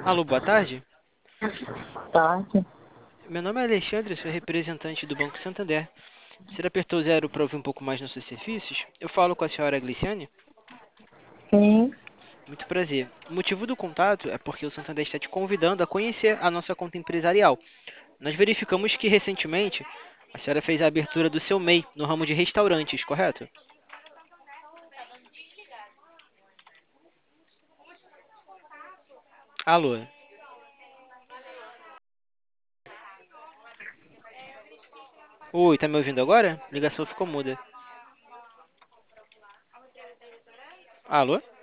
Alô, boa tarde. Tarde. Meu nome é Alexandre, sou representante do Banco Santander. Você apertou zero para ouvir um pouco mais nossos serviços? Eu falo com a senhora Gliciane? Sim. Muito prazer. O motivo do contato é porque o Santander está te convidando a conhecer a nossa conta empresarial. Nós verificamos que recentemente a senhora fez a abertura do seu MEI no ramo de restaurantes, correto? Alô? Oi, tá me ouvindo agora? A ligação ficou muda. Alô?